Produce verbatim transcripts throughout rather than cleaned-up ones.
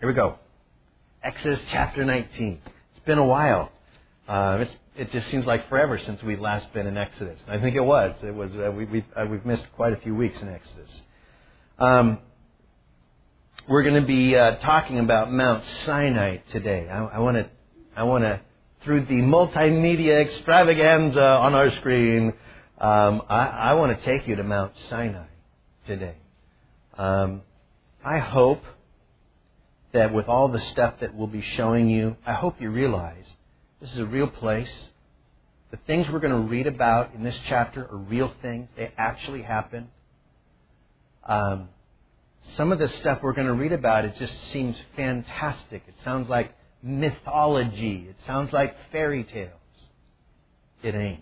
Here we go. Exodus chapter nineteen. It's been a while. Uh, it's, it just seems like forever since we've last been in Exodus. I think it was. It was. Uh, we, we've, uh, we've missed quite a few weeks in Exodus. Um, we're going to be uh, talking about Mount Sinai today. I want to, I want to, through the multimedia extravaganza on our screen, um, I, I want to take you to Mount Sinai today. Um, I hope that with all the stuff that we'll be showing you, I hope you realize this is a real place. The things we're going to read about in this chapter are real things. They actually happen. Um, some of the stuff we're going to read about, it just seems fantastic. It sounds like mythology. It sounds like fairy tales. It ain't.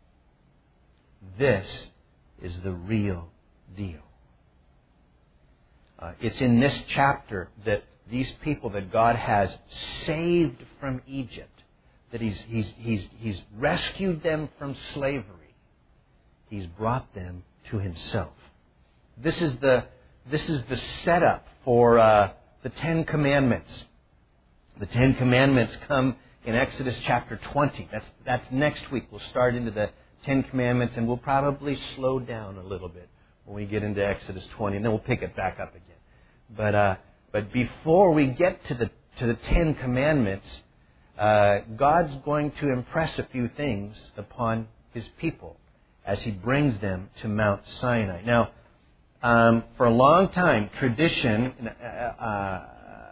This is the real deal. Uh, it's in this chapter that these people that God has saved from Egypt, that He's, he's, he's, he's rescued them from slavery, He's brought them to Himself. This is the, this is the setup for uh, the Ten Commandments. The Ten Commandments come in Exodus chapter twenty. That's, that's next week. We'll start into the Ten Commandments, and we'll probably slow down a little bit when we get into Exodus twenty, and then we'll pick it back up again. But uh, but before we get to the to the Ten Commandments, uh, God's going to impress a few things upon His people as He brings them to Mount Sinai. Now, um, for a long time, tradition. Uh, uh,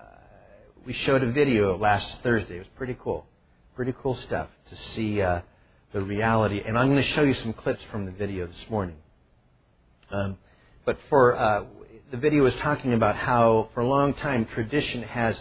we showed a video last Thursday. It was pretty cool, pretty cool stuff to see uh, the reality. And I'm going to show you some clips from the video this morning. Um, but for uh, the video is talking about how, for a long time, tradition has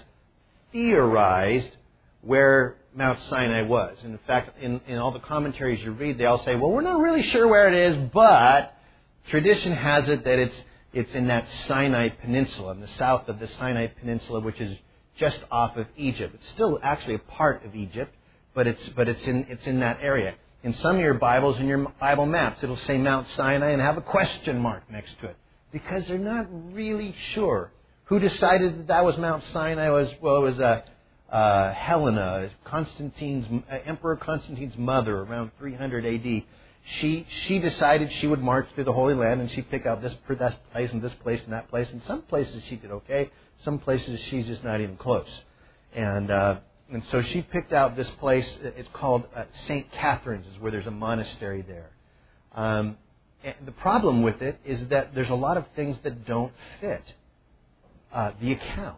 theorized where Mount Sinai was. And in fact, in, in all the commentaries you read, they all say, well, we're not really sure where it is, but tradition has it that it's it's in that Sinai Peninsula, in the south of the Sinai Peninsula, which is just off of Egypt. It's still actually a part of Egypt, but it's but it's in it's in that area. In some of your Bibles, in your Bible maps, it'll say Mount Sinai and have a question mark next to it, because they're not really sure. Who decided that that was Mount Sinai? It was, well, it was uh, uh, Helena, Constantine's uh, Emperor Constantine's mother, around three hundred A D. She she decided she would march through the Holy Land, and she'd pick out this, this place and this place and that place. And some places she did okay. Some places she's just not even close. And uh, and so she picked out this place. It's called uh, Saint Catherine's, is where there's a monastery there. Um, and the problem with it is that there's a lot of things that don't fit uh, the account.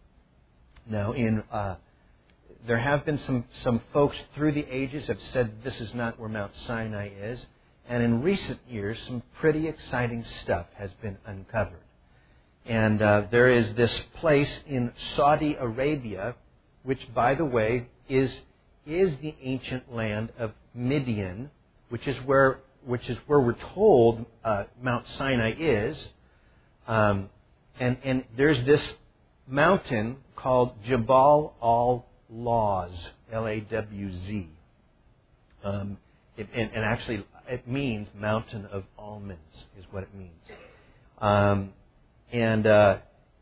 Now, in uh, there have been some, some folks through the ages have said this is not where Mount Sinai is. And in recent years, some pretty exciting stuff has been uncovered. And uh, there is this place in Saudi Arabia, which, by the way, is is the ancient land of Midian, which is where which is where we're told uh, Mount Sinai is. Um, and and there's this mountain called Jabal al-Lawz, L A W Z. Um, it, and, and actually, it means mountain of almonds, is what it means. Um, And uh,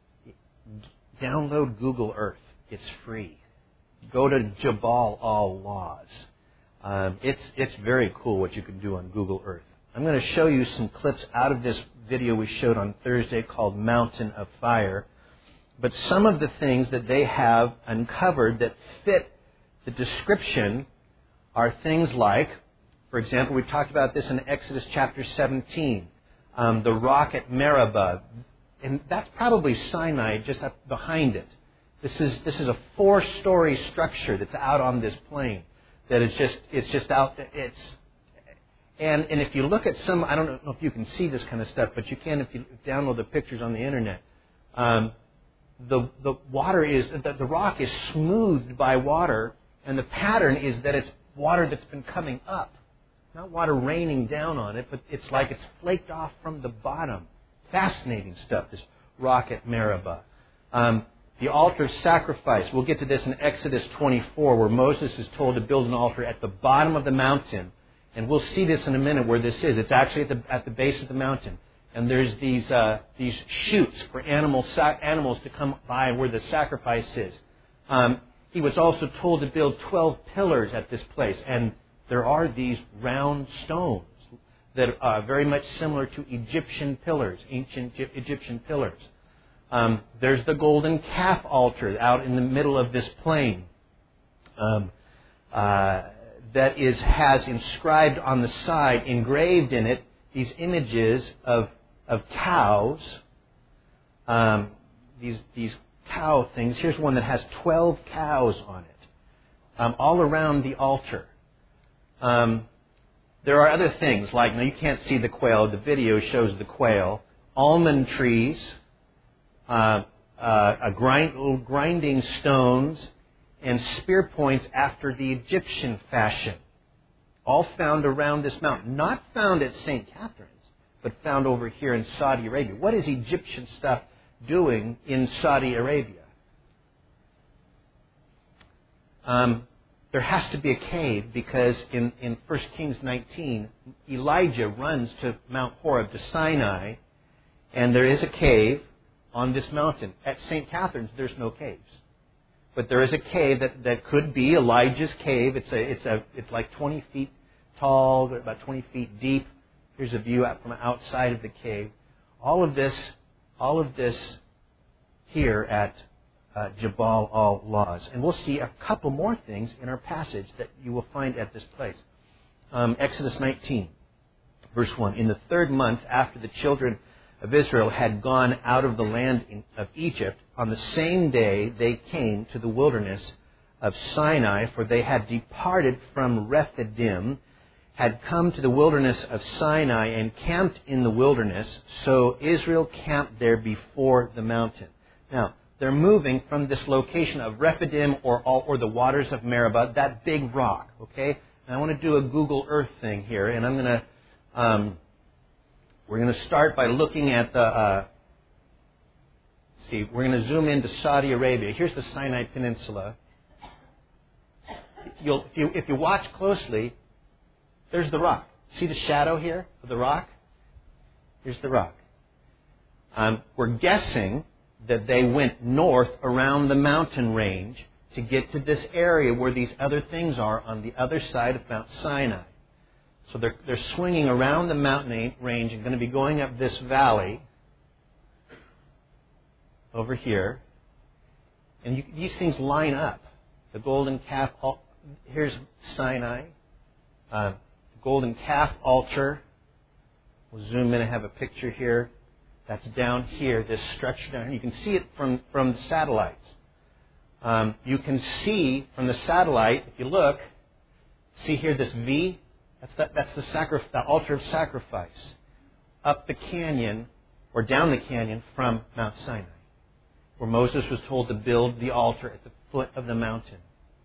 download Google Earth. It's free. Go to Jabal al-Lawz. Um, it's it's very cool what you can do on Google Earth. I'm going to show you some clips out of this video we showed on Thursday called Mountain of Fire. But some of the things that they have uncovered that fit the description are things like, for example, we talked about this in Exodus chapter seventeen, um, the rock at Meribah. And that's probably Sinai just up behind it. This is this is a four-story structure that's out on this plain. That it's just it's just out there. It's and and if you look at some, I don't know if you can see this kind of stuff, but you can if you download the pictures on the internet. Um, the the water is the, the rock is smoothed by water, and the pattern is that it's water that's been coming up, not water raining down on it, but it's like it's flaked off from the bottom. Fascinating stuff, this rock at Meribah. Um, the altar of sacrifice. We'll get to this in Exodus twenty-four, where Moses is told to build an altar at the bottom of the mountain. And we'll see this in a minute where this is. It's actually at the, at the base of the mountain. And there's these uh, these chutes for animal sac- animals to come by where the sacrifice is. Um, he was also told to build twelve pillars at this place. And there are these round stones that are very much similar to Egyptian pillars, ancient Egyptian pillars. Um, there's the golden calf altar out in the middle of this plain. Um, uh, that is has inscribed on the side, engraved in it, these images of of cows. Um, these these cow things. Here's one that has twelve cows on it, um, all around the altar. Um, there are other things like, now you can't see the quail. The video shows the quail. Almond trees, uh, uh, a grind, little grinding stones, and spear points after the Egyptian fashion. All found around this mountain. Not found at Saint Catherine's, but found over here in Saudi Arabia. What is Egyptian stuff doing in Saudi Arabia? Um, there has to be a cave because in, in First Kings nineteen, Elijah runs to Mount Horeb, to Sinai, and there is a cave on this mountain. At Saint Catherine's, there's no caves. But there is a cave that, that could be Elijah's cave. It's a it's a it's like twenty feet tall, about twenty feet deep. Here's a view out from outside of the cave. All of this, all of this here at uh, Jabal al-Lawz. And we'll see a couple more things in our passage that you will find at this place. Um, Exodus nineteen, verse one. In the third month after the children of Israel had gone out of the land in, of Egypt, on the same day they came to the wilderness of Sinai, for they had departed from Rephidim, had come to the wilderness of Sinai and camped in the wilderness. So Israel camped there before the mountain. Now, they're moving from this location of Rephidim or, or the waters of Meribah, that big rock, okay? And I want to do a Google Earth thing here, and I'm going to, um, we're going to start by looking at the, uh, see, we're going to zoom into Saudi Arabia. Here's the Sinai Peninsula. You'll, if you, if you watch closely, there's the rock. See the shadow here of the rock? Here's the rock. Um, we're guessing that they went north around the mountain range to get to this area where these other things are on the other side of Mount Sinai. So they're, they're swinging around the mountain range and going to be going up this valley over here. And you, these things line up. The golden calf, here's Sinai. Uh, golden calf altar. We'll zoom in and have a picture here. That's down here, this structure down here. You can see it from, from the satellites. Um, you can see from the satellite, if you look, see here this V? That's the, that's the, sacri- the altar of sacrifice. Up the canyon, or down the canyon from Mount Sinai, where Moses was told to build the altar at the foot of the mountain.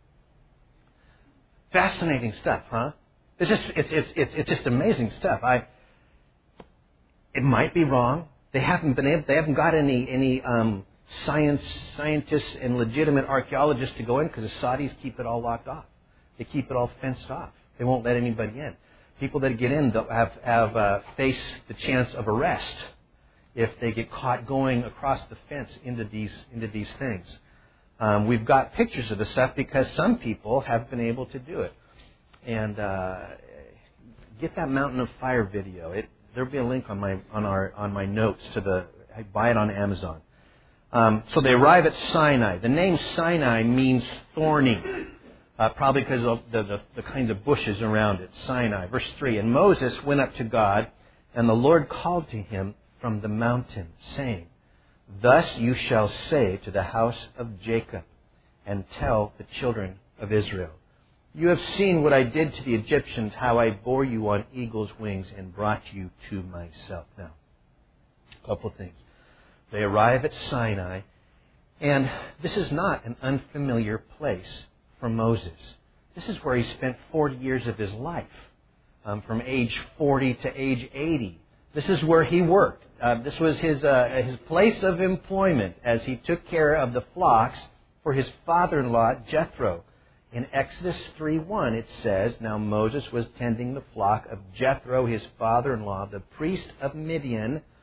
Fascinating stuff, huh? It's just, it's, it's, it's, it's just amazing stuff. I, it might be wrong. They haven't been able, they haven't got any, any um, science, scientists and legitimate archaeologists to go in because the Saudis keep it all locked off. They keep it all fenced off. They won't let anybody in. People that get in have, have uh, face the chance of arrest if they get caught going across the fence into these, into these things. Um, we've got pictures of the stuff because some people have been able to do it. And uh, get that Mountain of Fire video. It, there'll be a link on my on our on my notes to the. I buy it on Amazon. Um, so they arrive at Sinai. The name Sinai means thorny, uh, probably because of the, the the kinds of bushes around it. Sinai. Verse three. And Moses went up to God, and the Lord called to him from the mountain, saying, "Thus you shall say to the house of Jacob, and tell the children of Israel. You have seen what I did to the Egyptians, how I bore you on eagle's wings and brought you to myself." Now, a couple things. They arrive at Sinai, and this is not an unfamiliar place for Moses. This is where he spent forty years of his life, um, from age forty to age eighty. This is where he worked. Uh, this was his uh, his place of employment as he took care of the flocks for his father-in-law, Jethro. In Exodus three one, it says, "Now Moses was tending the flock of Jethro, his father-in-law, the priest of Midian,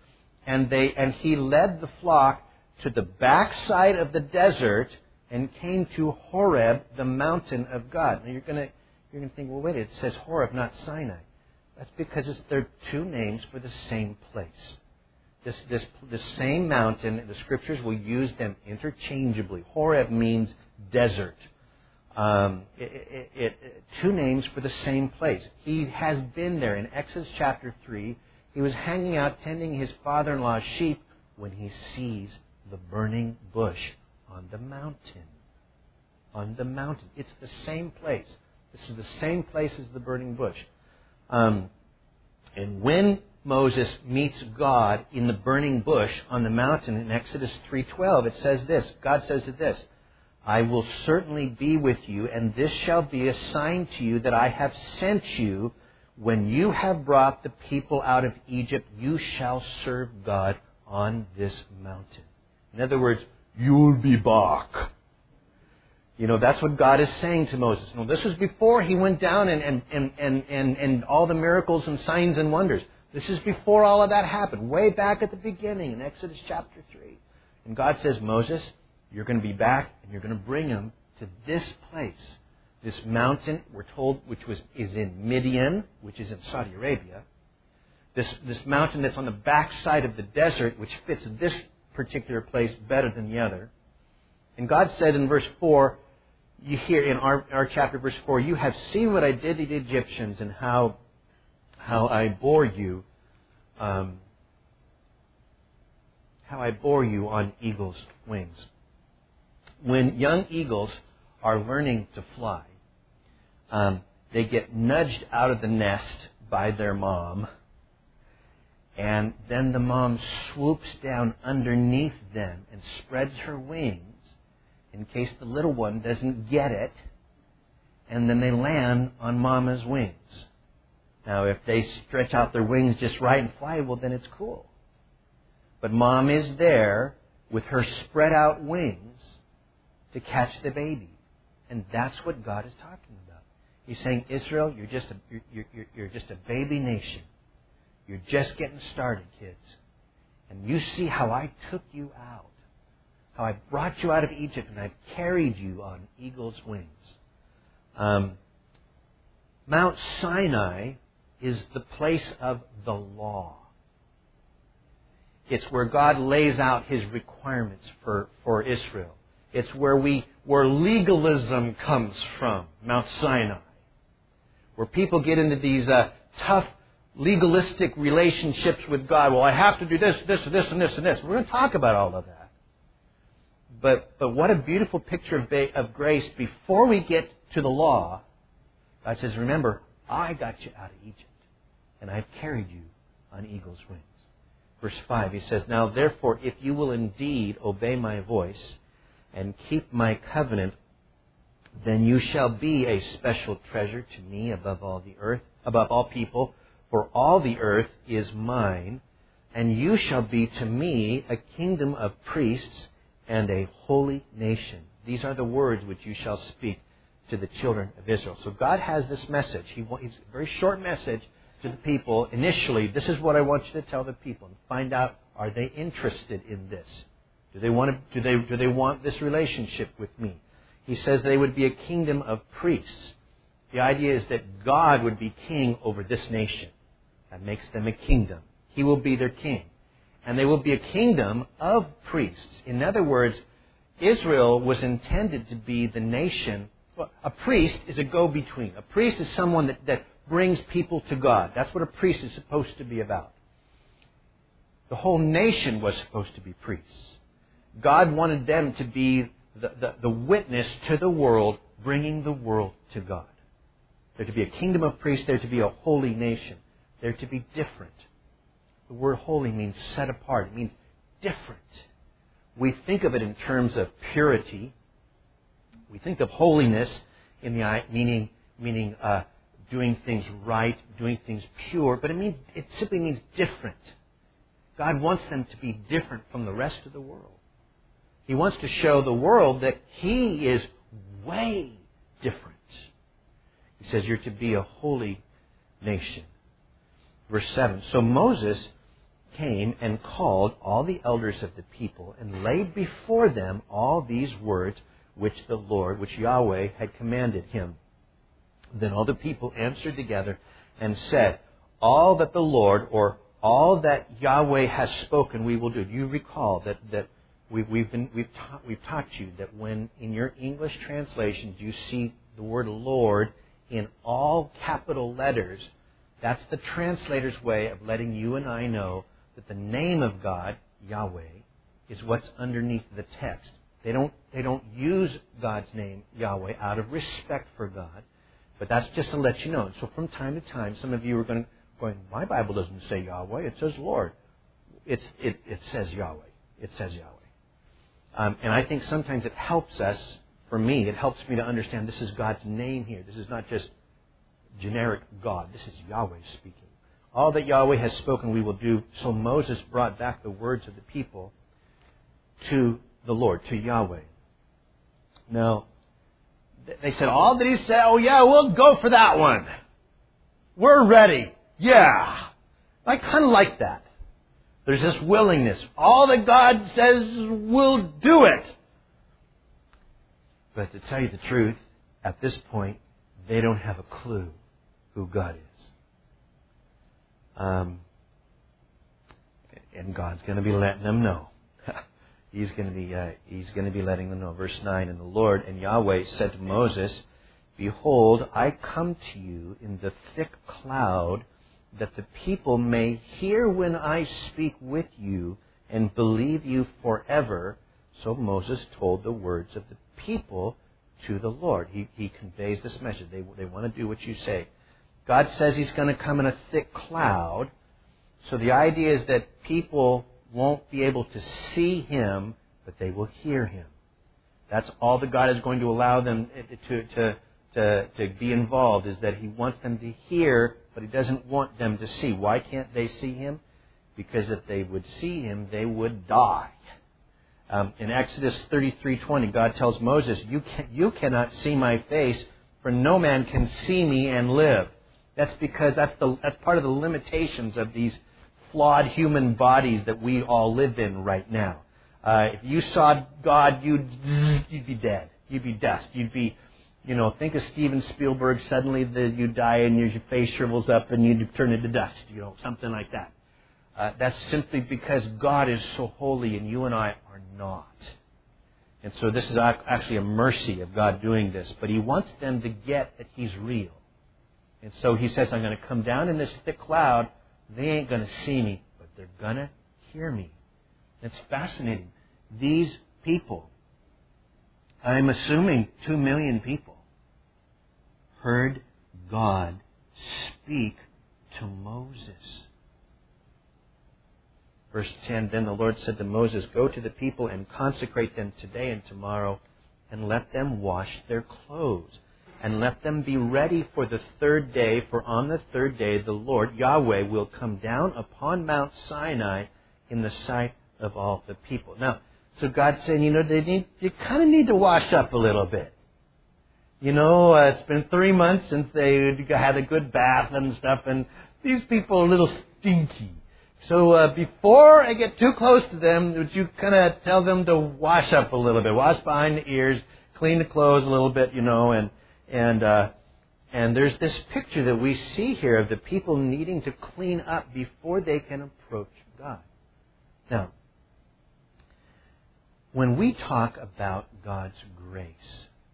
and they and he led the flock to the backside of the desert and came to Horeb, the mountain of God. Now you're gonna you're gonna think, well, wait, it says Horeb, not Sinai. That's because it's, they're two names for the same place. This this the same mountain. The Scriptures will use them interchangeably. Horeb means desert. Um, it, it, it, it, two names for the same place. He has been there in Exodus chapter three. He was hanging out tending his father-in-law's sheep when he sees the burning bush on the mountain. On the mountain. It's the same place. This is the same place as the burning bush. Um, and when Moses meets God in the burning bush on the mountain in Exodus three twelve, it says this. God says to this, I will certainly be with you, and this shall be a sign to you that I have sent you. When you have brought the people out of Egypt, you shall serve God on this mountain. In other words, you'll be back. You know, that's what God is saying to Moses. No, this was before he went down and, and, and, and, and, and all the miracles and signs and wonders. This is before all of that happened, way back at the beginning in Exodus chapter three. And God says, Moses, you're going to be back and you're going to bring them to this place. This mountain, we're told, which was is in Midian, which is in Saudi Arabia. This, this mountain that's on the backside of the desert, which fits this particular place better than the other. And God said in verse four, you hear in our, our chapter, verse four, you have seen what I did to the Egyptians and how, how I bore you, um, how I bore you on eagle's wings. When young eagles are learning to fly, um, they get nudged out of the nest by their mom, and then the mom swoops down underneath them and spreads her wings in case the little one doesn't get it, and then they land on mama's wings. Now, if they stretch out their wings just right and fly, well, then it's cool. But mom is there with her spread out wings to catch the baby. And that's what God is talking about. He's saying, Israel, you're just a, you're, you're, you're just a baby nation. You're just getting started, kids. And you see how I took you out. How I brought you out of Egypt and I've carried you on eagle's wings. Um, Mount Sinai is the place of the law. It's where God lays out His requirements for, for Israel. It's where we where legalism comes from, Mount Sinai. Where people get into these uh, tough legalistic relationships with God. Well, I have to do this, this, this, and this, and this. We're going to talk about all of that. But but what a beautiful picture of, ba- of grace. Before we get to the law, God says, remember, I got you out of Egypt, and I've carried you on eagle's wings. Verse five, He says, now therefore, if you will indeed obey my voice and keep my covenant, then you shall be a special treasure to me above all the earth, above all people, for all the earth is mine, and you shall be to me a kingdom of priests and a holy nation. These are the words which you shall speak to the children of Israel. So God has this message. He He's a very short message to the people. Initially, this is what I want you to tell the people. And find out, are they interested in this? Do they want to, do they, do they want this relationship with me? He says they would be a kingdom of priests. The idea is that God would be king over this nation. That makes them a kingdom. He will be their king. And they will be a kingdom of priests. In other words, Israel was intended to be the nation. Well, a priest is a go-between. A priest is someone that, that brings people to God. That's what a priest is supposed to be about. The whole nation was supposed to be priests. God wanted them to be the, the, the witness to the world, bringing the world to God. They're to be a kingdom of priests. They're to be a holy nation. They're to be different. The word holy means set apart. It means different. We think of it in terms of purity. We think of holiness in the meaning meaning uh, doing things right, doing things pure, but it means it simply means different. God wants them to be different from the rest of the world. He wants to show the world that He is way different. He says you're to be a holy nation. Verse seven. So Moses came and called all the elders of the people and laid before them all these words which the Lord, which Yahweh had commanded him. Then all the people answered together and said, all that the Lord, or all that Yahweh has spoken, we will do. Do you recall that, that we've, we've, been, we've, ta- we've taught you that when in your English translations you see the word Lord in all capital letters, that's the translator's way of letting you and I know that the name of God, Yahweh, is what's underneath the text. They don't, they don't use God's name, Yahweh, out of respect for God. But that's just to let you know. So from time to time, some of you are going, going my Bible doesn't say Yahweh, it says Lord. It's, it, it says Yahweh. It says Yahweh. Um, and I think sometimes it helps us, for me, it helps me to understand this is God's name here. This is not just generic God. This is Yahweh speaking. All that Yahweh has spoken we will do. So Moses brought back the words of the people to the Lord, to Yahweh. Now, they said, all that he said, oh yeah, we'll go for that one. We're ready. Yeah. I kind of like that. There's this willingness. All that God says, we'll do it. But to tell you the truth, at this point, they don't have a clue who God is. Um, and God's going to be letting them know. He's going to be uh, He's going to be letting them know. Verse nine, and the Lord and Yahweh said to Moses, behold, I come to you in the thick cloud, that the people may hear when I speak with you and believe you forever. So Moses told the words of the people to the Lord. He, he conveys this message. They, they want to do what you say. God says He's going to come in a thick cloud. So the idea is that people won't be able to see Him, but they will hear Him. That's all that God is going to allow them to, to, to, to be involved, is that He wants them to hear, but He doesn't want them to see. Why can't they see Him? Because if they would see Him, they would die. Um, in Exodus thirty-three twenty, God tells Moses, you, can, you cannot see my face, for no man can see me and live. That's because that's, the, that's part of the limitations of these flawed human bodies that we all live in right now. Uh, if you saw God, you'd, you'd be dead. You'd be dust. You'd be, you know, think of Steven Spielberg, suddenly the, you die and your face shrivels up and you turn into dust, you know, something like that. Uh, that's simply because God is so holy and you and I are not. And so this is actually a mercy of God doing this. But He wants them to get that He's real. And so He says, I'm going to come down in this thick cloud. They ain't going to see me, but they're going to hear me. It's fascinating. These people, I'm assuming two million people, heard God speak to Moses. Verse ten, then the Lord said to Moses, go to the people and consecrate them today and tomorrow, and let them wash their clothes. And let them be ready for the third day, for on the third day the Lord, Yahweh, will come down upon Mount Sinai in the sight of all the people. Now, so God's saying, you know, they need, you kind of need to wash up a little bit. You know, uh, it's been three months since they had a good bath and stuff, and these people are a little stinky. So uh, before I get too close to them, would you kind of tell them to wash up a little bit, wash behind the ears, clean the clothes a little bit, you know, and And uh, and there's this picture that we see here of the people needing to clean up before they can approach God. Now, when we talk about God's grace,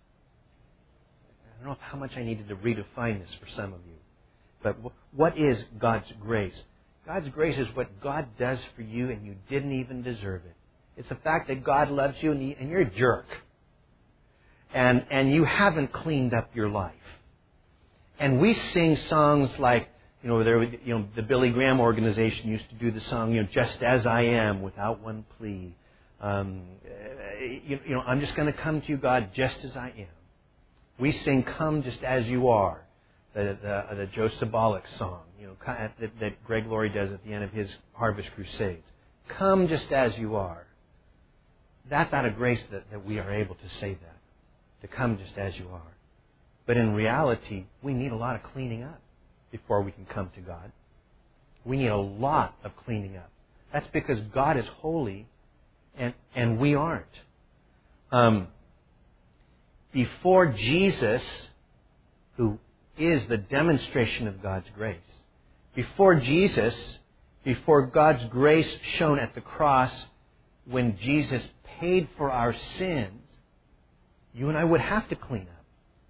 I don't know how much I needed to redefine this for some of you, but what is God's grace? God's grace is what God does for you and you didn't even deserve it. It's the fact that God loves you and, he, and you're a jerk. And and you haven't cleaned up your life. And we sing songs like, you know, there, you know, the Billy Graham organization used to do the song, you know, Just As I Am, without one plea. Um, you, you know, I'm just going to come to you, God, just as I am. We sing Come Just As You Are, the the, the Joe Sabolic song, you know, that, that Greg Laurie does at the end of his Harvest Crusades. Come just as you are. That's out of grace that, that we are able to say that. To come just as you are. But in reality, we need a lot of cleaning up before we can come to God. We need a lot of cleaning up. That's because God is holy and, and we aren't. Um, before Jesus, who is the demonstration of God's grace, before Jesus, before God's grace shone at the cross, when Jesus paid for our sins, you and I would have to clean up.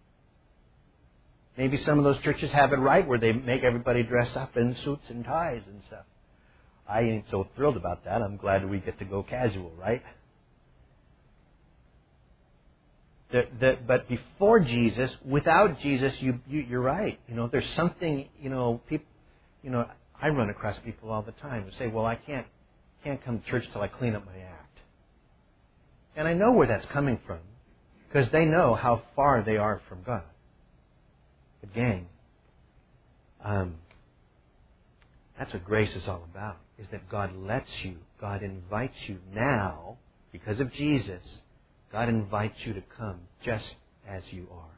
Maybe some of those churches have it right where they make everybody dress up in suits and ties and stuff. I ain't so thrilled about that. I'm glad we get to go casual, right? The, the, but before Jesus, without Jesus, you, you you're right. You know, there's something. You know, people. You know, I run across people all the time who say, "Well, I can't can't come to church till I clean up my act." And I know where that's coming from, because they know how far they are from God. But gang, um, that's what grace is all about. Is that God lets you, God invites you now, because of Jesus, God invites you to come just as you are.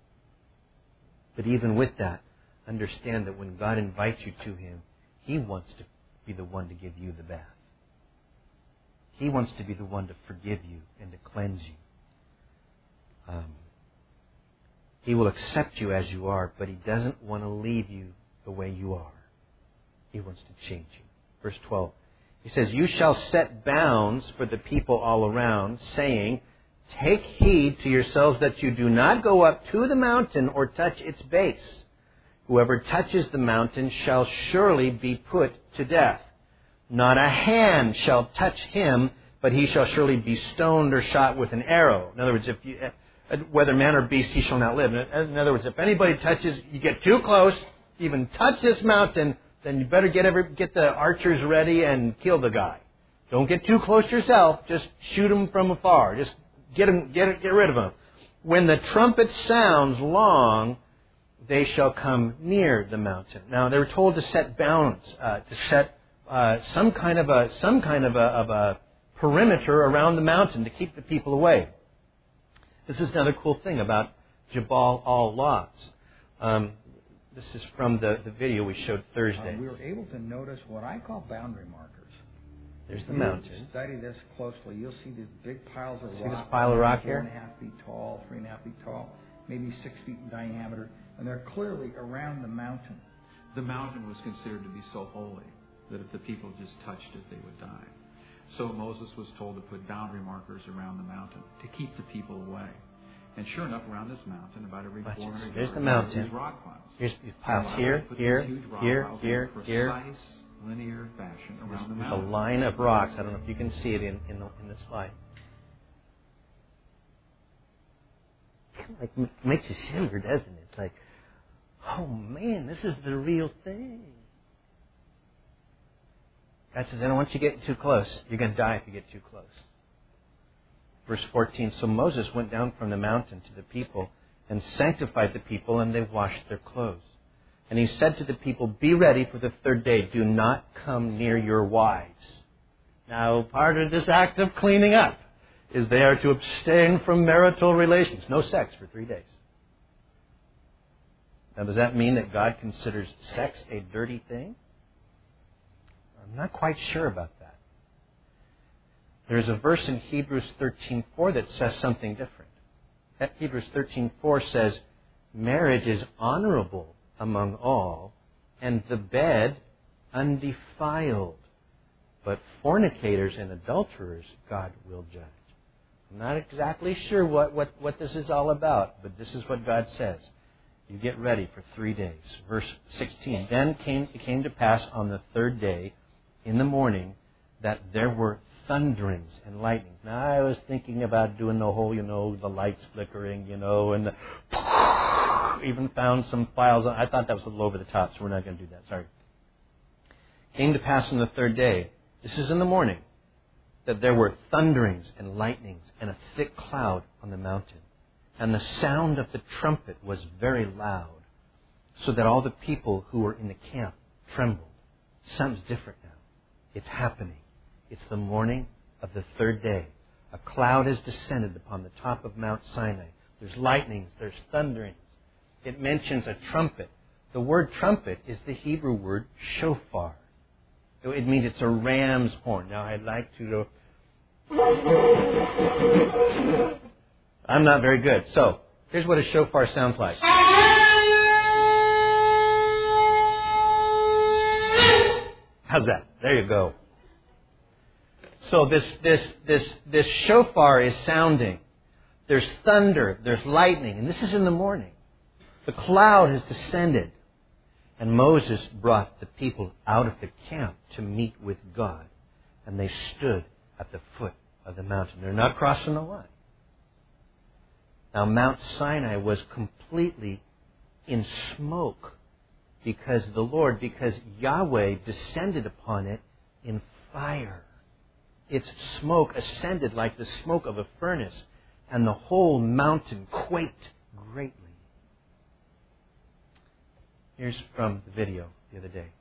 But even with that, understand that when God invites you to Him, He wants to be the one to give you the bath. He wants to be the one to forgive you and to cleanse you. Um, he will accept you as you are, but He doesn't want to leave you the way you are. He wants to change you. Verse twelve, He says, "You shall set bounds for the people all around, saying, take heed to yourselves that you do not go up to the mountain or touch its base. Whoever touches the mountain shall surely be put to death. Not a hand shall touch him, but he shall surely be stoned or shot with an arrow." In other words, if you, whether man or beast, he shall not live. In other words, if anybody touches, you get too close, even touch this mountain, then you better get every, get the archers ready and kill the guy. Don't get too close yourself. Just shoot him from afar. Just get him, get get rid of him. When the trumpet sounds long, they shall come near the mountain. Now they were told to set bounds, uh, to set uh, some kind of a some kind of a, of a perimeter around the mountain to keep the people away. This is another cool thing about Jabal al-Lawz. Um, this is from the, the video we showed Thursday. Uh, we were able to notice what I call boundary markers. There's if the you mountain. Study this closely. You'll see these big piles of see rock. this pile of rock four here? and a half feet tall, three and a half feet tall, maybe six feet in diameter, and they're clearly around the mountain. The mountain was considered to be so holy that if the people just touched it, they would die. So Moses was told to put boundary markers around the mountain to keep the people away. And sure enough, around this mountain, about every Watch four hundred this. There's yards, the mountain. these rock piles. Here's these piles So here, put here, these huge rock here, piles here, in a here. precise, linear fashion around the There's a mountain. line of rocks. I don't know if you can see it in, in, the, in the slide. It like makes you shiver, doesn't it? It's like, oh man, this is the real thing. God says, I don't want you getting too close. You're going to die if you get too close. Verse fourteen, "So Moses went down from the mountain to the people and sanctified the people, and they washed their clothes. And he said to the people, be ready for the third day. Do not come near your wives." Now, part of this act of cleaning up is they are to abstain from marital relations. No sex for three days. Now, does that mean that God considers sex a dirty thing? I'm not quite sure about that. There's a verse in Hebrews thirteen four that says something different. Hebrews thirteen four says, "Marriage is honorable among all, and the bed undefiled. But fornicators and adulterers God will judge." I'm not exactly sure what, what, what this is all about, but this is what God says. You get ready for three days. Verse sixteen, "Then came, it came to pass on the third day in the morning that there were thunderings and lightnings." Now, I was thinking about doing the whole, you know, the lights flickering, you know, and the even found some files. I thought that was a little over the top, so we're not going to do that. Sorry. "Came to pass on the third day," this is in the morning, "that there were thunderings and lightnings and a thick cloud on the mountain. And the sound of the trumpet was very loud, so that all the people who were in the camp trembled." Something's different now. It's happening. It's the morning of the third day. A cloud has descended upon the top of Mount Sinai. There's lightnings. There's thunderings. It mentions a trumpet. The word trumpet is the Hebrew word shofar. It means it's a ram's horn. Now, I'd like to go... I'm not very good. So, here's what a shofar sounds like. How's that? There you go. So this this this this shofar is sounding. There's thunder, there's lightning, and this is in the morning. The cloud has descended, and Moses brought the people out of the camp to meet with God, and they stood at the foot of the mountain. They're not crossing the line. Now, Mount Sinai was completely in smoke because the Lord, because Yahweh descended upon it in fire. Its smoke ascended like the smoke of a furnace, and the whole mountain quaked greatly. Here's from the video the other day.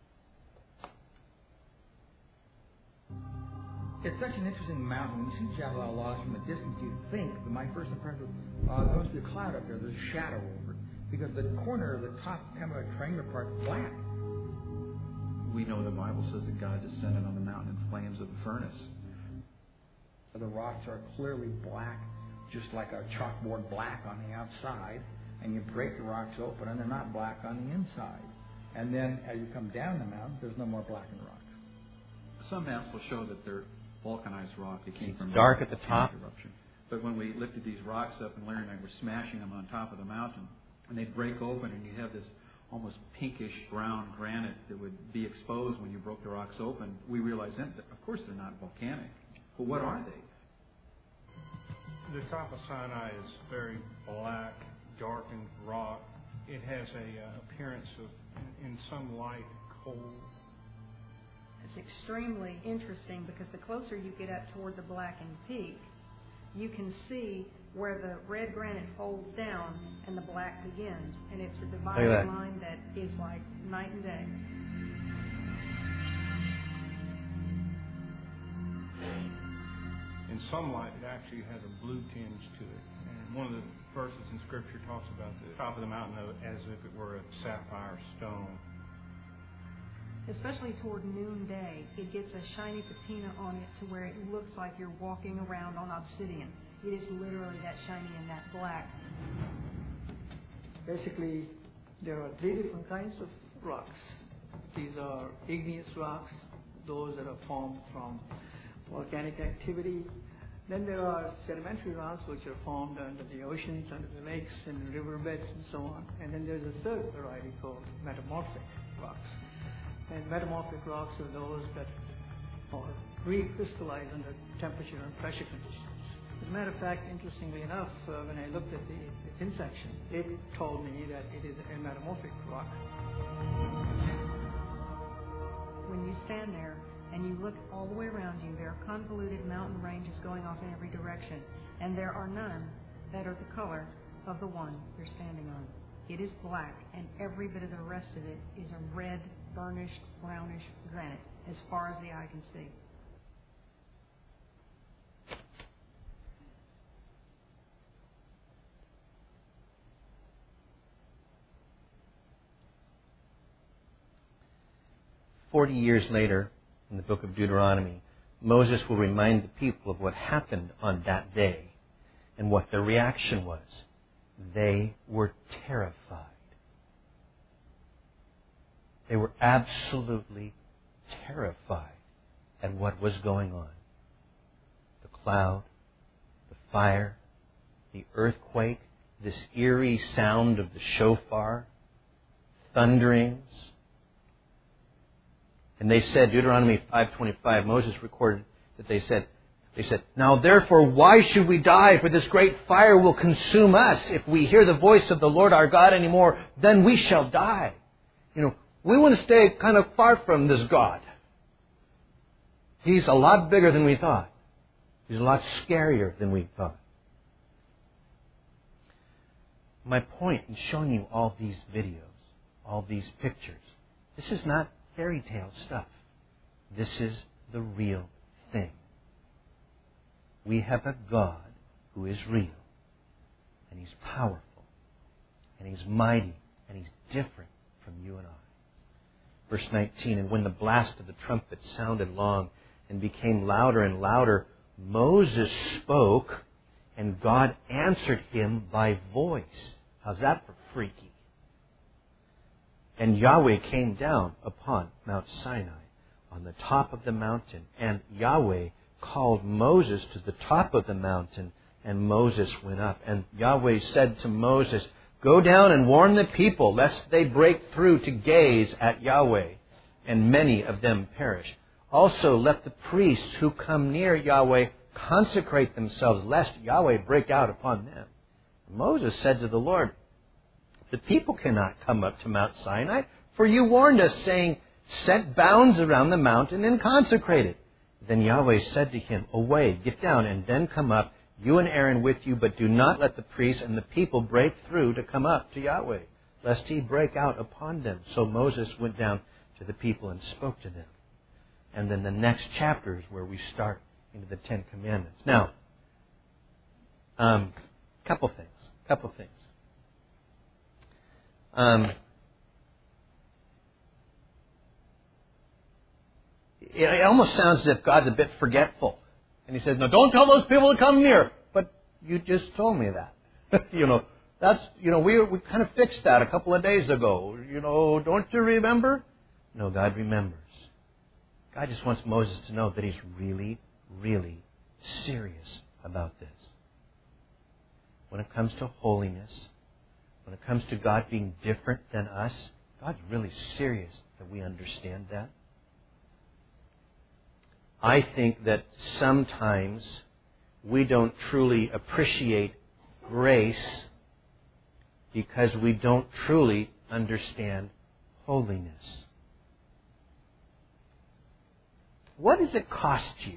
It's such an interesting mountain. When you see Jabal al-Lawz from a distance, you think, but my first impression was, uh, there must be a cloud up there. There's a shadow over it. Because the corner of the top kind of a triangular part is black. We know the Bible says that God descended on the mountain in flames of the furnace. The rocks are clearly black, just like a chalkboard black on the outside. And you break the rocks open, and they're not black on the inside. And then as you come down the mountain, there's no more blackened rocks. Some maps will show that they're vulcanized rock. It came it's from dark at the top. Eruption. But when we lifted these rocks up, and Larry and I were smashing them on top of the mountain, and they'd break open, and you'd have this almost pinkish brown granite that would be exposed when you broke the rocks open, we realized then that, of course, they're not volcanic. But what are they? The top of Sinai is very black, darkened rock. It has a uh, appearance of, in, in some light, cold. It's extremely interesting because the closer you get up toward the blackened peak, you can see where the red granite folds down and the black begins. And it's a dividing line that is like night and day. In some light, it actually has a blue tinge to it. And one of the verses in Scripture talks about the top of the mountain as if it were a sapphire stone. Especially toward noonday, it gets a shiny patina on it to where it looks like you're walking around on obsidian. It is literally that shiny and that black. Basically, there are three different kinds of rocks. These are igneous rocks, those that are formed from volcanic activity. Then there are sedimentary rocks, which are formed under the oceans, under the lakes, and the riverbeds, and so on. And then there's a third variety called metamorphic rocks. And metamorphic rocks are those that are recrystallize under temperature and pressure conditions. As a matter of fact, interestingly enough, uh, when I looked at the, the thin section, it told me that it is a metamorphic rock. When you stand there and you look all the way around you, there are convoluted mountain ranges going off in every direction, and there are none that are the color of the one you're standing on. It is black, and every bit of the rest of it is a red, burnished, brownish granite, as far as the eye can see. Forty years later, in the book of Deuteronomy, Moses will remind the people of what happened on that day and what their reaction was. They were terrified. They were absolutely terrified at what was going on. The cloud, the fire, the earthquake, this eerie sound of the shofar, thunderings. And they said, Deuteronomy five twenty-five, Moses recorded that they said, They said, "Now therefore, why should we die? For this great fire will consume us. If we hear the voice of the Lord our God anymore, then we shall die." You know, we want to stay kind of far from this God. He's a lot bigger than we thought. He's a lot scarier than we thought. My point in showing you all these videos, all these pictures, this is not fairy tale stuff. This is the real thing. We have a God who is real, and He's powerful, and He's mighty, and He's different from you and I. Verse nineteen, and when the blast of the trumpet sounded long and became louder and louder, Moses spoke, and God answered him by voice. How's that for freaky? And Yahweh came down upon Mount Sinai on the top of the mountain, and Yahweh called Moses to the top of the mountain, and Moses went up. And Yahweh said to Moses, go down and warn the people, lest they break through to gaze at Yahweh, and many of them perish. Also let the priests who come near Yahweh consecrate themselves, lest Yahweh break out upon them. Moses said to the Lord, the people cannot come up to Mount Sinai, for you warned us, saying, set bounds around the mountain and consecrate it. Then Yahweh said to him, away, get down, and then come up, you and Aaron with you, but do not let the priests and the people break through to come up to Yahweh, lest he break out upon them. So Moses went down to the people and spoke to them. And then the next chapter is where we start into the Ten Commandments. Now, um, couple things, couple things. Um, it, it almost sounds as if God's a bit forgetful. And he says, no, don't tell those people to come near. But you just told me that. you know, that's, you know, we we kind of fixed that a couple of days ago. You know, don't you remember? No, God remembers. God just wants Moses to know that he's really, really serious about this. When it comes to holiness, when it comes to God being different than us, God's really serious that we understand that. I think that sometimes we don't truly appreciate grace because we don't truly understand holiness. What does it cost you?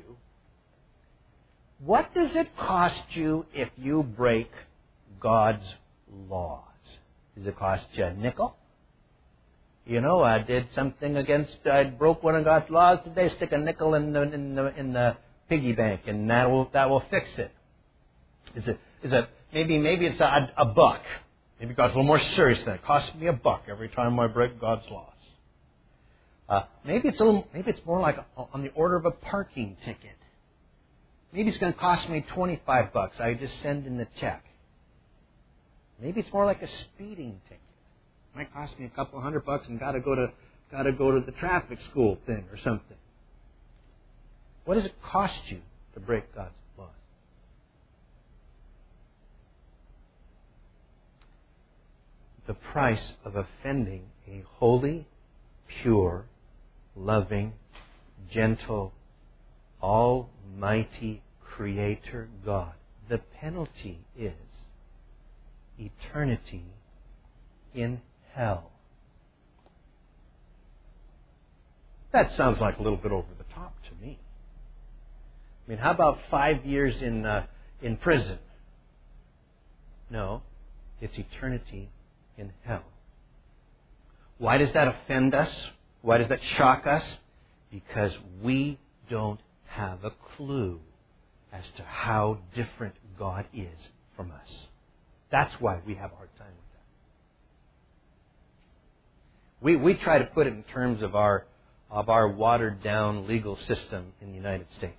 What does it cost you if you break God's laws? Does it cost you a nickel? You know, I did something against, I broke one of God's laws today, stick a nickel in the, in the, in the piggy bank, and that will, that will fix it. Is it, is it, maybe, maybe it's a, a buck. Maybe God's a little more serious than that. It costs me a buck every time I break God's laws. Uh, maybe it's a little, maybe it's more like a, on the order of a parking ticket. Maybe it's going to cost me twenty-five bucks. I just send in the check. Maybe it's more like a speeding ticket. It might cost me a couple hundred bucks and got to go to got to go to the traffic school thing or something. What does it cost you to break God's laws? The price of offending a holy, pure, loving, gentle, almighty Creator God. The penalty is eternity in hell. That sounds like a little bit over the top to me. I mean, how about five years in uh, in prison? No, it's eternity in hell. Why does that offend us? Why does that shock us? Because we don't have a clue as to how different God is from us. That's why we have a hard time with that. We we try to put it in terms of our of our watered down legal system in the United States.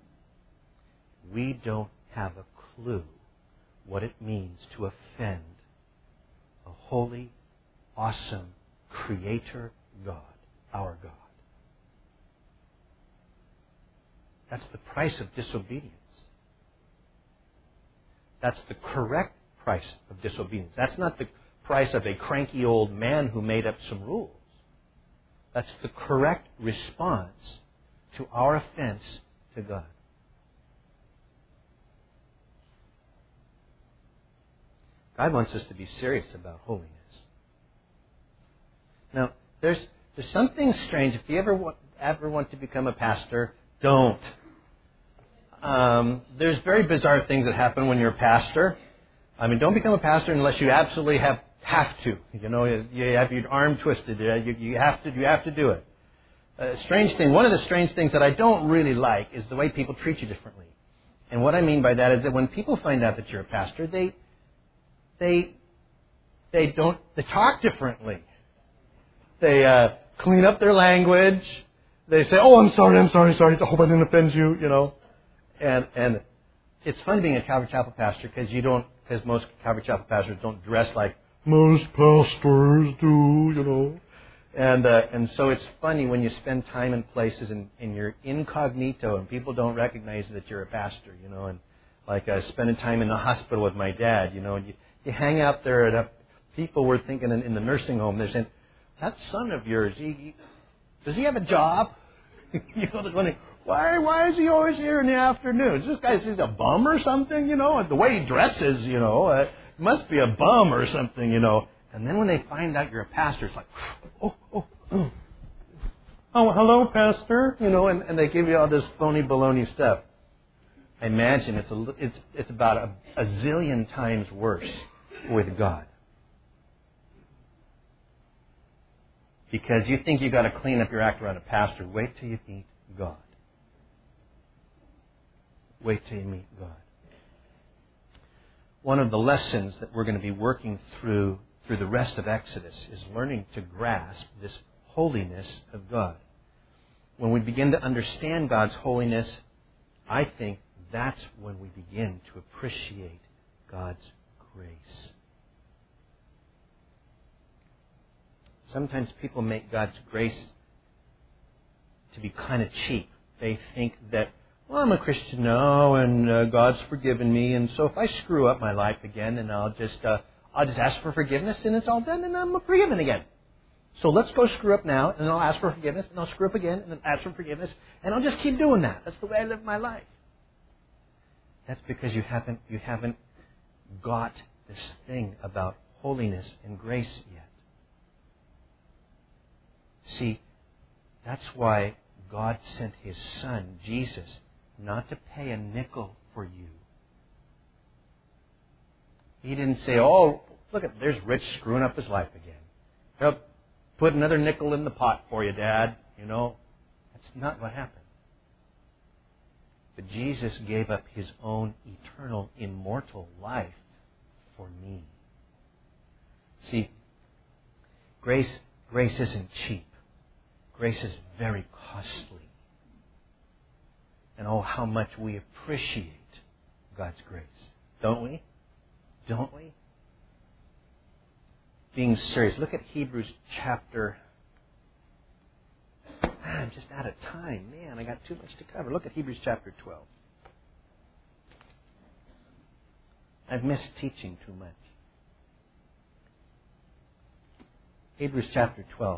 We don't have a clue what it means to offend a holy, awesome Creator God, our God. That's the price of disobedience. That's the correct price of disobedience. That's not the price of a cranky old man who made up some rules. That's the correct response to our offense to God. God wants us to be serious about holiness. Now, there's there's something strange. If you ever want, ever want to become a pastor, don't. Um, there's very bizarre things that happen when you're a pastor. I mean, don't become a pastor unless you absolutely have have to. You know, you have your arm twisted. You, you have to. You have to do it. A strange thing. One of the strange things that I don't really like is the way people treat you differently. And what I mean by that is that when people find out that you're a pastor, they they they don't they talk differently. They uh, clean up their language. They say, oh, I'm sorry, I'm sorry, sorry. I hope I didn't offend you, you know. And and it's fun being a Calvary Chapel pastor because you don't, because most Calvary Chapel pastors don't dress like most pastors do, you know. And uh, and so it's funny when you spend time in places and, and you're incognito and people don't recognize that you're a pastor, you know. And like uh, spending time in the hospital with my dad, you know, and you, you hang out there and uh, people were thinking in, in the nursing home, they're saying, that son of yours, he, he, does he have a job? You know, they're wondering, why, why is he always here in the afternoons? This guy's he's a bum or something, you know, the way he dresses, you know, uh, must be a bum or something, you know. And then when they find out you're a pastor, it's like, oh, oh, oh. Oh, hello, pastor. You know, and, and they give you all this phony baloney stuff. I imagine it's a, it's it's about a, a zillion times worse with God. Because you think you've got to clean up your act around a pastor. Wait till you meet God. Wait till you meet God. One of the lessons that we're going to be working through through the rest of Exodus is learning to grasp this holiness of God. When we begin to understand God's holiness, I think that's when we begin to appreciate God's grace. Sometimes people make God's grace to be kind of cheap. They think that, well, I'm a Christian now, and uh, God's forgiven me, and so if I screw up my life again, then I'll just uh, I'll just ask for forgiveness, and it's all done, and I'm forgiven again. So let's go screw up now, and I'll ask for forgiveness, and I'll screw up again, and then ask for forgiveness, and I'll just keep doing that. That's the way I live my life. That's because you haven't you haven't got this thing about holiness and grace yet. See, that's why God sent His Son, Jesus, not to pay a nickel for you. He didn't say, oh, look at, there's Rich screwing up his life again. He'll put another nickel in the pot for you, Dad. You know, that's not what happened. But Jesus gave up His own eternal, immortal life for me. See, grace, grace isn't cheap. Grace is very costly. And oh, how much we appreciate God's grace. Don't we? Don't we? Being serious. Look at Hebrews chapter... I'm just out of time. Man, I got too much to cover. Look at Hebrews chapter twelve. I've missed teaching too much. Hebrews chapter twelve.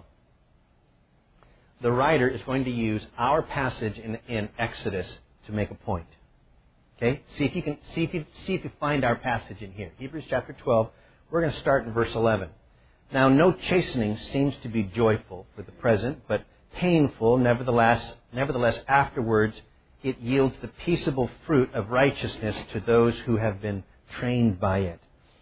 The writer is going to use our passage in, in Exodus to make a point. Okay? See if you can see if you see if you find our passage in here. Hebrews chapter twelve. We're going to start in verse eleven. Now, no chastening seems to be joyful for the present, but painful. Nevertheless, nevertheless, afterwards it yields the peaceable fruit of righteousness to those who have been trained by it.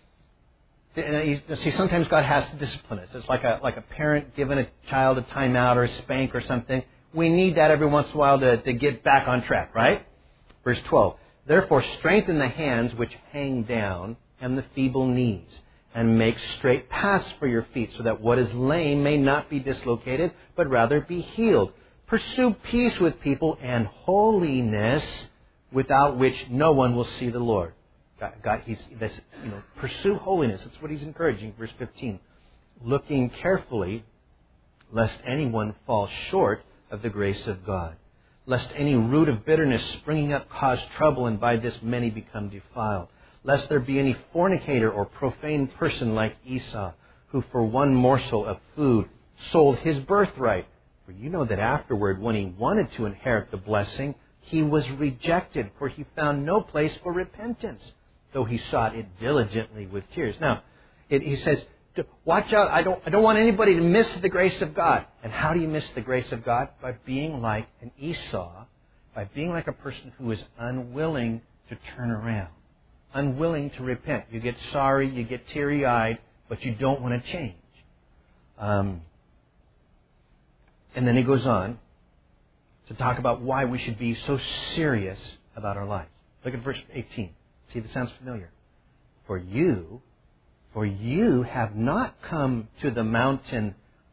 You see, sometimes God has to discipline us. It's like a like a parent giving a child a timeout or a spank or something. We need that every once in a while to, to get back on track, right? Verse twelve. Therefore, strengthen the hands which hang down and the feeble knees, and make straight paths for your feet, so that what is lame may not be dislocated, but rather be healed. Pursue peace with people and holiness, without which no one will see the Lord. God, God, he's this, you know, pursue holiness. That's what He's encouraging. Verse fifteen, looking carefully, lest anyone fall short of the grace of God, lest any root of bitterness springing up cause trouble, and by this many become defiled. Lest there be any fornicator or profane person like Esau, who for one morsel of food sold his birthright. For you know that afterward, when he wanted to inherit the blessing, he was rejected, for he found no place for repentance, though he sought it diligently with tears. Now, it, he says, watch out, I don't, I don't want anybody to miss the grace of God. And how do you miss the grace of God? By being like an Esau, by being like a person who is unwilling to turn around. Unwilling to repent. You get sorry, you get teary-eyed, but you don't want to change. Um, and then he goes on to talk about why we should be so serious about our lives. Look at verse eighteen. See if it sounds familiar. For you, for you have not come to the mountain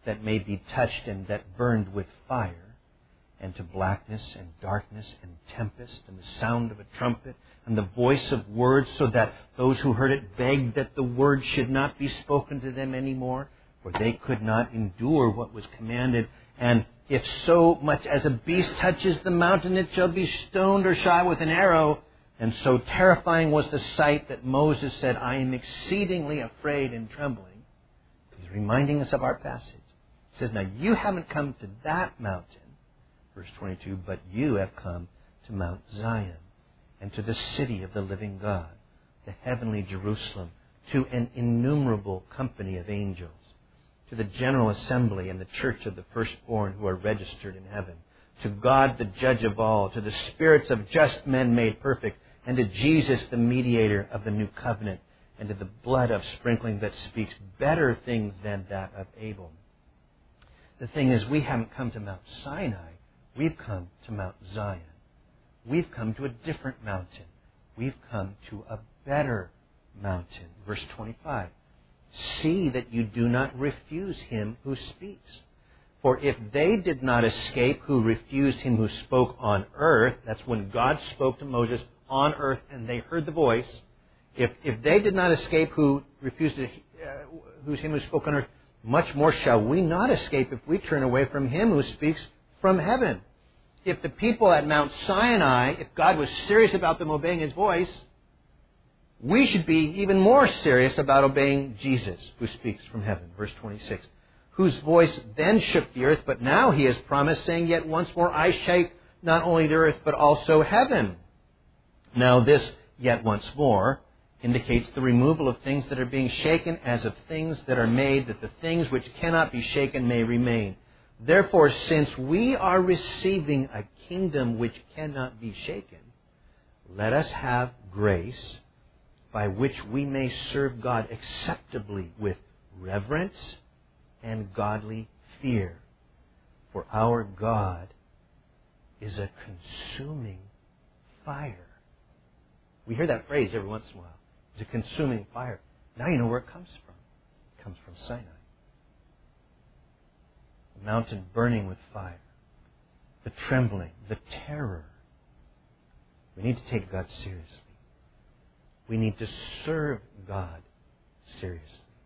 that may be touched and that burned with fire, and to blackness and darkness and tempest and the sound of a trumpet and the voice of words, so that those who heard it begged that the word should not be spoken to them anymore, for they could not endure what was commanded. And if so much as a beast touches the mountain, it shall be stoned or shot with an arrow. And so terrifying was the sight that Moses said, I am exceedingly afraid and trembling. He's reminding us of our passage. He says, now you haven't come to that mountain, verse twenty-two, but you have come to Mount Zion and to the city of the living God, the heavenly Jerusalem, to an innumerable company of angels, to the general assembly and the church of the firstborn who are registered in heaven, to God the judge of all, to the spirits of just men made perfect, and to Jesus the mediator of the new covenant, and to the blood of sprinkling that speaks better things than that of Abel. The thing is, we haven't come to Mount Sinai. We've come to Mount Zion. We've come to a different mountain. We've come to a better mountain. Verse twenty-five. See that you do not refuse him who speaks. For if they did not escape who refused him who spoke on earth, that's when God spoke to Moses on earth and they heard the voice. If if they did not escape who refused to, uh, who's him who spoke on earth, much more shall we not escape if we turn away from him who speaks from heaven. If the people at Mount Sinai, if God was serious about them obeying his voice, we should be even more serious about obeying Jesus who speaks from heaven. Verse twenty-six. Whose voice then shook the earth, but now he has promised, saying, yet once more I shake not only the earth, but also heaven. Now this, yet once more, indicates the removal of things that are being shaken as of things that are made, that the things which cannot be shaken may remain. Therefore, since we are receiving a kingdom which cannot be shaken, let us have grace by which we may serve God acceptably with reverence and godly fear. For our God is a consuming fire. We hear that phrase every once in a while. It's a consuming fire. Now you know where it comes from. It comes from Sinai. The mountain burning with fire. The trembling, the terror. We need to take God seriously. We need to serve God seriously.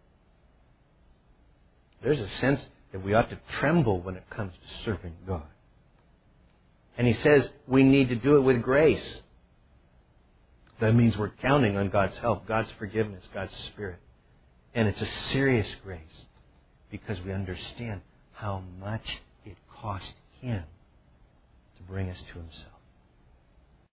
There's a sense that we ought to tremble when it comes to serving God. And he says we need to do it with grace. That means we're counting on God's help, God's forgiveness, God's Spirit. And it's a serious grace because we understand how much it cost him to bring us to himself.